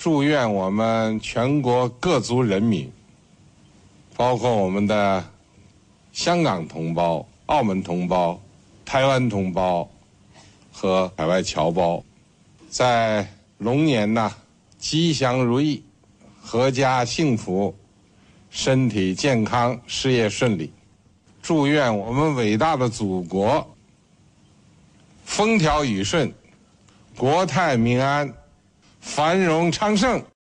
祝愿我们全国各族人民，包括我们的香港同胞、澳门同胞、台湾同胞和海外侨胞，在龙年吉祥如意，阖家幸福，身体健康，事业顺利。祝愿我们伟大的祖国风调雨顺，国泰民安，繁荣昌盛。